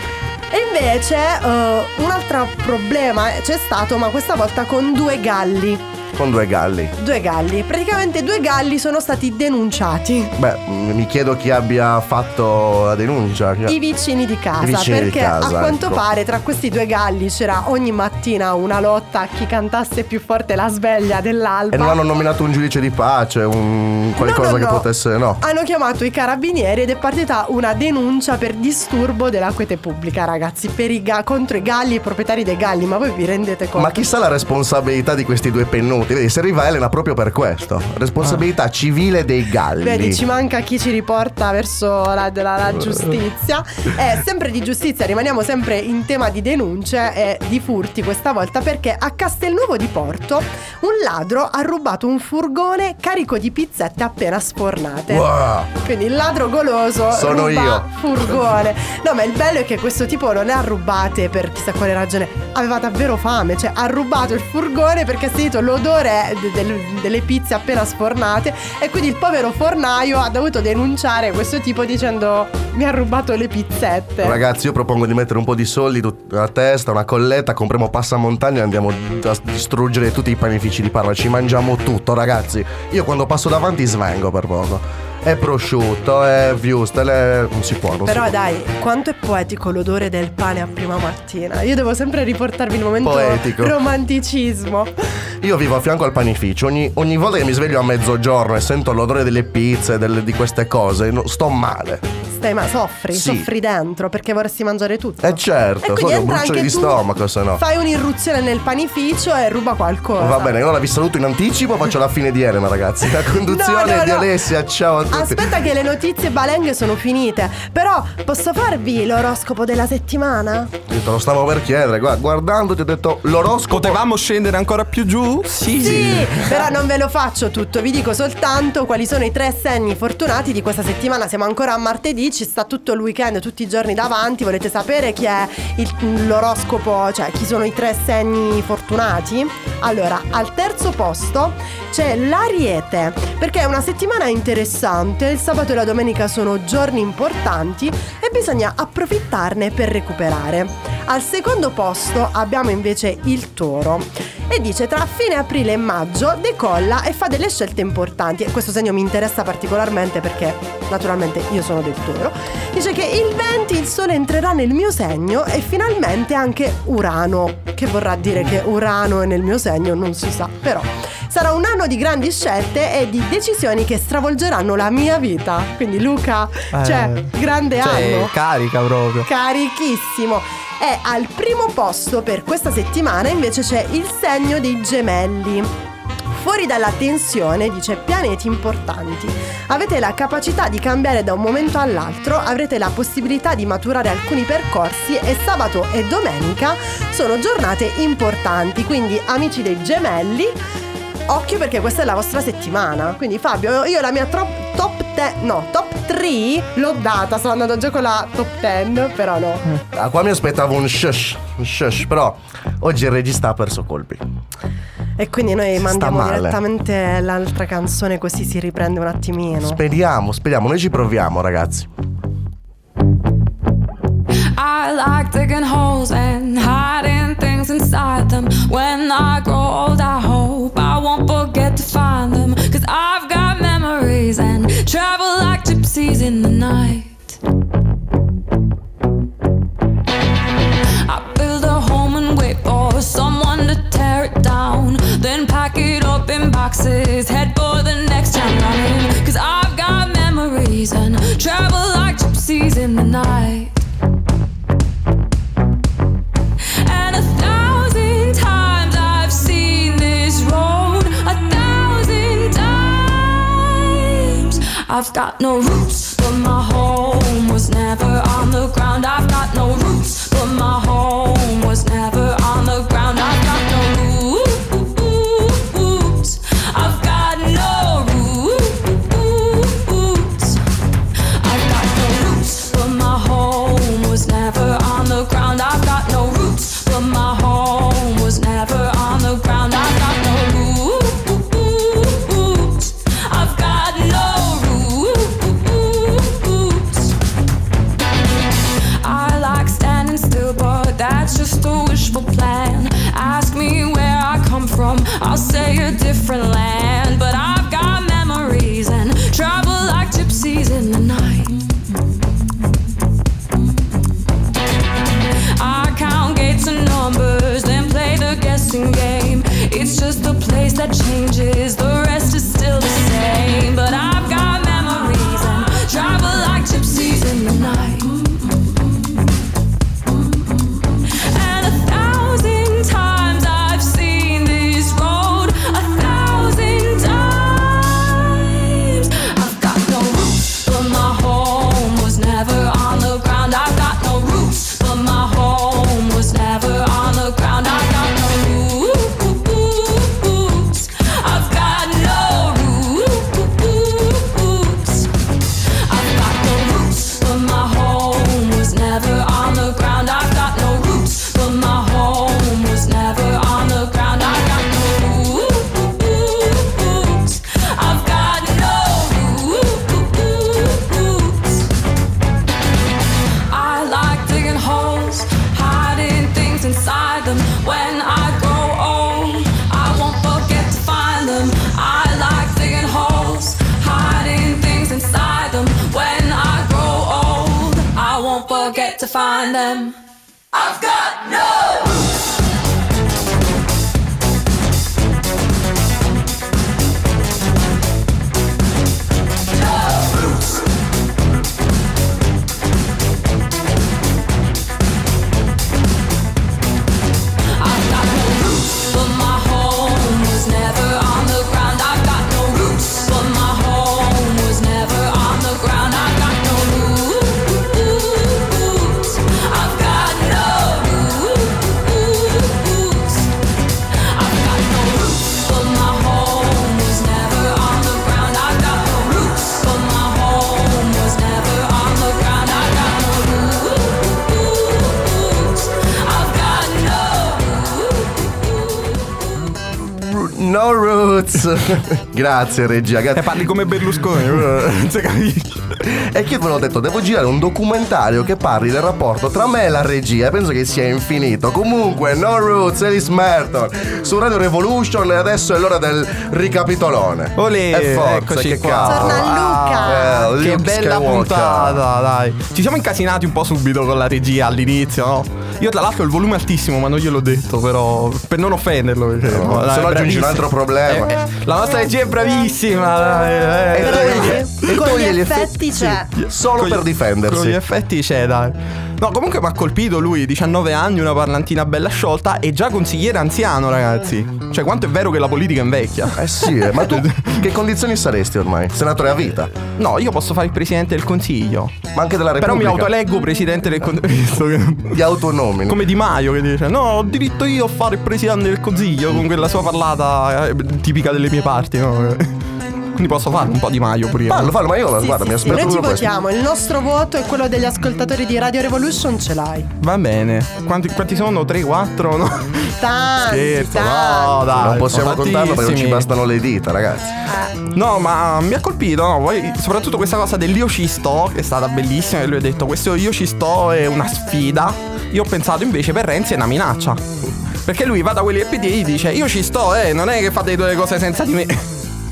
E invece un altro problema c'è stato, ma questa volta con due galli. Con due galli. Praticamente due galli sono stati denunciati. Beh, mi chiedo chi abbia fatto la denuncia. I vicini di casa. Perché a quanto pare tra questi due galli c'era ogni mattina una lotta a chi cantasse più forte la sveglia dell'alba. E non hanno nominato un giudice di pace, qualcosa che potesse, no. Hanno chiamato i carabinieri ed è partita una denuncia per disturbo della quiete pubblica, ragazzi, contro i galli e i proprietari dei galli. Ma voi vi rendete conto? Ma chissà la responsabilità di questi due pennuti. Vedi, si arriva Elena proprio per questo. Responsabilità civile dei galli. Vedi, ci manca chi ci riporta verso la giustizia. Sempre di giustizia, rimaniamo sempre in tema di denunce e di furti questa volta, perché a Castelnuovo di Porto un ladro ha rubato un furgone carico di pizzette appena sfornate. Wow. Quindi il ladro goloso sono ruba io. Furgone. No, ma il bello è che questo tipo non le ha rubate per chissà quale ragione. Aveva davvero fame, cioè ha rubato il furgone perché ha sentito l'odore delle pizze appena sfornate, e quindi il povero fornaio ha dovuto denunciare questo tipo dicendo mi ha rubato le pizzette. Ragazzi, io propongo di mettere un po' di soldi a testa, una colletta, compriamo passamontagna e andiamo a distruggere tutti i panifici di Parma. Ci mangiamo tutto, ragazzi. Io quando passo davanti svengo per poco. è prosciutto, è wurstel, non si può. Però dai, quanto è poetico l'odore del pane a prima mattina. Io devo sempre riportarvi il momento poetico. Romanticismo. Io vivo a fianco al panificio, ogni volta che mi sveglio a mezzogiorno e sento l'odore delle pizze, di queste cose, sto male. Soffri dentro perché vorresti mangiare tutto. Certo, so che ho bruciore di stomaco, se no. Fai un'irruzione nel panificio e ruba qualcosa. Va bene, allora vi saluto in anticipo, faccio la fine di Elena, ragazzi. La conduzione di Alessia, ciao a tutti. Aspetta che le notizie balenghe sono finite. Però posso farvi l'oroscopo della settimana? Io te lo stavo per chiedere, guardando ti ho detto l'oroscopo. Potevamo scendere ancora più giù? Sì, però non ve lo faccio tutto. Vi dico soltanto quali sono i 3 segni fortunati di questa settimana. Siamo ancora a martedì, ci sta tutto il weekend, tutti i giorni davanti. Volete sapere chi è l'oroscopo, cioè chi sono i 3 segni fortunati? Allora, al terzo posto c'è l'Ariete, perché è una settimana interessante. Il sabato e la domenica sono giorni importanti e bisogna approfittarne per recuperare. Al secondo posto abbiamo invece il Toro e dice: tra fine aprile e maggio decolla e fa delle scelte importanti. E questo segno mi interessa particolarmente perché naturalmente io sono del Toro. Dice che il 20 il sole entrerà nel mio segno e finalmente anche Urano, che vorrà dire che Urano è nel mio segno, non si sa, però sarà un anno di grandi scelte e di decisioni che stravolgeranno la mia vita. Quindi Luca, grande anno. Carica proprio. Carichissimo. E al primo posto per questa settimana invece c'è il segno dei Gemelli. Fuori dalla tensione, dice, pianeti importanti. Avete la capacità di cambiare da un momento all'altro, avrete la possibilità di maturare alcuni percorsi e sabato e domenica sono giornate importanti. Quindi amici dei Gemelli, occhio perché questa è la vostra settimana. Quindi Fabio, io la mia top 3 l'ho data, sto andando già con la top 10, però no. Qua mi aspettavo un shush, però oggi il regista ha perso colpi. E quindi noi mandiamo direttamente l'altra canzone così si riprende un attimino. Speriamo, noi ci proviamo, ragazzi. I like digging holes and hiding things inside them. When I grow old I hope I won't forget to find them. 'Cause I've got memories and travel like gypsies in the night. I build a home and wait for someone to tear it down, then pack it up in boxes, head for the next town running. 'Cause I've got memories and travel like gypsies in the night. And 1,000 times I've seen this road, 1,000 times. I've got no roots, but my home was never on the ground. I've got no roots, but my home was never on the ground. I've got no roots. I've got no roots. I've got no roots, but my home was never on the ground. I've got no roots, but my home was never on the ground. I've got no roots. I've got no roots. I like standing still, but that's just a wishful plan. Ask me where I come from, I'll say a different land. But I've got memories and travel like gypsies in the night. I count gates and numbers, then play the guessing game. It's just a place that changes, the rest is still the same. But I've got memories and travel like gypsies in the night. And 1,000 times I've seen this road, 1,000 times. I've got no roots, but my home was never on the ground. I've got no roots, but my home was never on the ground. I've got no roots. I've got no find them. I've got no roots. No roots. Grazie regia. Parli come Berlusconi. Non si capisce. E che ve l'ho detto, devo girare un documentario che parli del rapporto tra me e la regia. Penso che sia infinito. Comunque, No Roots, Alice Merton su Radio Revolution. E adesso è l'ora del ricapitolone. Olè, e forza, eccoci che qua. cavolo. Torna Luca. Che Luke bella Skywalker. puntata, dai. Ci siamo incasinati un po' subito con la regia all'inizio, no? Io tra l'altro ho il volume altissimo, ma non gliel'ho detto, però per non offenderlo, perché No, dai, se no aggiungi un bravissimo. altro problema. La nostra regia è bravissima. E Con togli gli gli effetti c'è. Solo Con per gli- difendersi. Con gli effetti c'è, dai. No, comunque mi ha colpito lui, 19 anni, una parlantina bella sciolta e già consigliere anziano, ragazzi. Cioè, quanto è vero che la politica invecchia. Eh sì, ma tu che condizioni saresti ormai? Senatore a vita? No, io posso fare il presidente del consiglio. Ma anche della Però Repubblica? mi autoleggo presidente del consiglio. Di autonomi. Come Di Maio che dice: no, ho diritto io a fare il presidente del consiglio. Con quella sua parlata tipica delle mie parti, no? Quindi posso fare un po' Di Maio pure io. Fallo, ma io guarda, mi Sì, aspetto noi ti solo questo. votiamo. Il nostro voto e quello degli ascoltatori di Radio Revolution ce l'hai. Va bene. Quanti sono? 3, 4? No? Tanti, Scherzo, tanti. no, dai. Non possiamo sono contarlo perché non ci tantissimi. bastano le dita, ragazzi. No, ma mi ha colpito, no? Poi, soprattutto questa cosa dell'io ci sto, che è stata bellissima. E lui ha detto: questo io ci sto è una sfida. Io ho pensato invece per Renzi è una minaccia. Perché lui va da quelli del PD e gli dice: io ci sto, non è che fate due cose senza di me.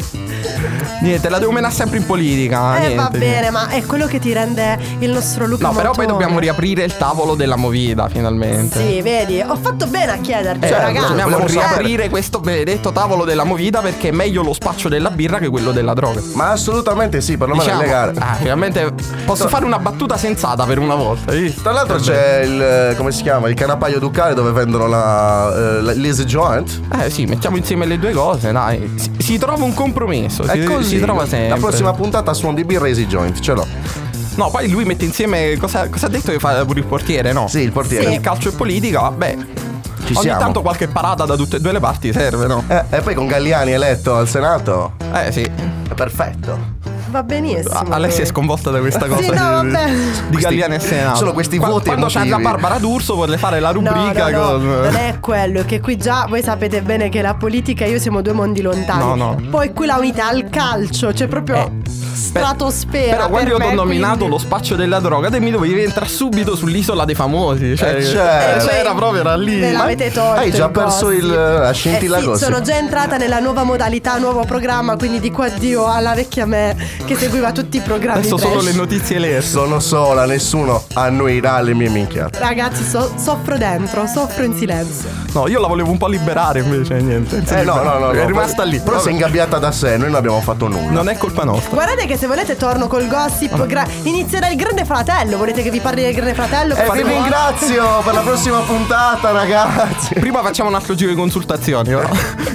Niente, la devo menare sempre in politica. Niente, Va bene, ma è quello che ti rende il nostro Luca No, però poi Montone. dobbiamo riaprire il tavolo della movida finalmente. Sì, vedi, ho fatto bene a chiederti, Certo, ragazzi. Dobbiamo volevo riaprire questo benedetto tavolo della movida perché è meglio lo spaccio della birra che quello della droga. Ma assolutamente sì, perlomeno è legale. Finalmente posso fare una battuta sensata per una volta. Tra l'altro c'è il, come si chiama, il canapaio ducale dove vendono l'easy joint. Sì, mettiamo insieme le due cose, dai. Si trova un compromesso. È così. Si trova sempre. La prossima puntata suon di birra easy joint, ce l'ho. No, poi lui mette insieme. Cosa ha detto che fa pure il portiere, no? Sì, il portiere. Il calcio e politica, vabbè. Ci Ogni siamo. tanto qualche parata da tutte e due le parti serve, no? E poi con Galliani eletto al Senato Sì. è perfetto. Va benissimo. Alessia è sconvolta da questa cosa Sì, no, vabbè. di Galliani e Senato. sono questi voti Quando c'è la emotivi. Barbara D'Urso vorrei fare la rubrica no, con. non è quello, è che qui già voi sapete bene che la politica e io siamo due mondi lontani. No. Poi qui la unità al calcio, c'è proprio stratosfera. Però quando io per ti ho me, nominato quindi. lo spaccio della droga, te mi dovevi entrare subito sull'isola dei famosi. Cioè, certo. era proprio era lì. Ve l'avete tolto. Hai già il perso gossip. la scintilla sì, gossip. sono già entrata nella nuova modalità, nuovo programma, quindi dico addio alla vecchia me che seguiva tutti i programmi Adesso trash. solo le notizie le Sono sola, nessuno annuirà le mie minchiate. Ragazzi, soffro dentro, soffro in silenzio. No, io la volevo un po' liberare invece, niente. No. È rimasta lì. Però si è ingabbiata da sé, noi non abbiamo fatto nulla. Non è colpa nostra. Guardate che se volete torno col gossip. Inizierà il Grande Fratello. Volete che vi parli del Grande Fratello? Vi ringrazio per la prossima puntata, ragazzi. Prima facciamo un altro giro di consultazioni, no?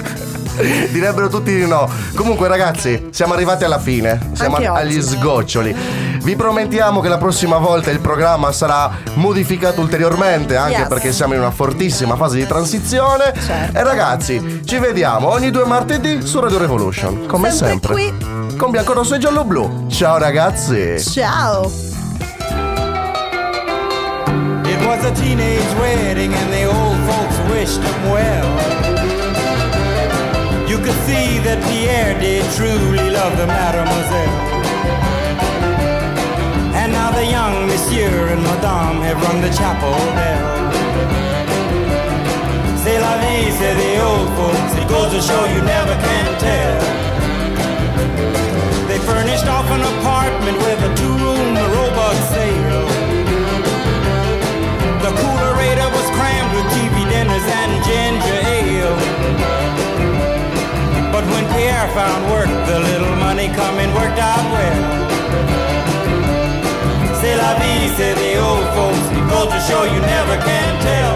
Direbbero tutti di no. Comunque ragazzi, siamo arrivati alla fine. Siamo Anche oggi. agli sgoccioli. Vi promettiamo che la prossima volta il programma sarà modificato ulteriormente, anche Yes. perché siamo in una fortissima fase di transizione. Certo. E ragazzi, ci vediamo ogni 2 martedì su Radio Revolution. Come Sempre sempre. Con bianco, rosso e giallo blu. Ciao ragazzi. Ciao. It was a teenage wedding and the old folks wished him well. You could see that Pierre did truly love the mademoiselle. And now the young monsieur and madame have rung the chapel bell. C'est la vie, say the old folks, it goes to show you never can tell. They furnished off an apartment with a 2-room robot sale. Pierre found work, the little money coming worked out well. C'est la vie, say the old folks, it goes to show you never can tell.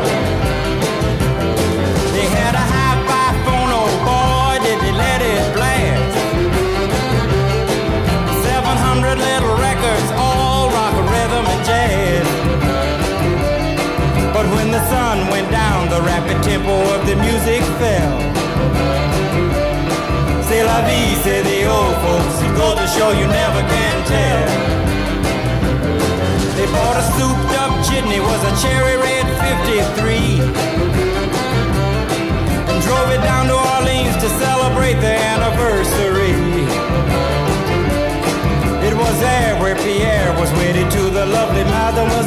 They had a hi-fi phone, oh boy, did they let it blast. 700 little records, all rock, rhythm, and jazz. But when the sun went down, the rapid tempo of the music fell. C'est la vie, say the old folks, it goes to show you never can tell. They bought a souped up chitney, was a cherry red 53, and drove it down to Orleans to celebrate their anniversary. It was there where Pierre was wedded to the lovely Mademoiselle.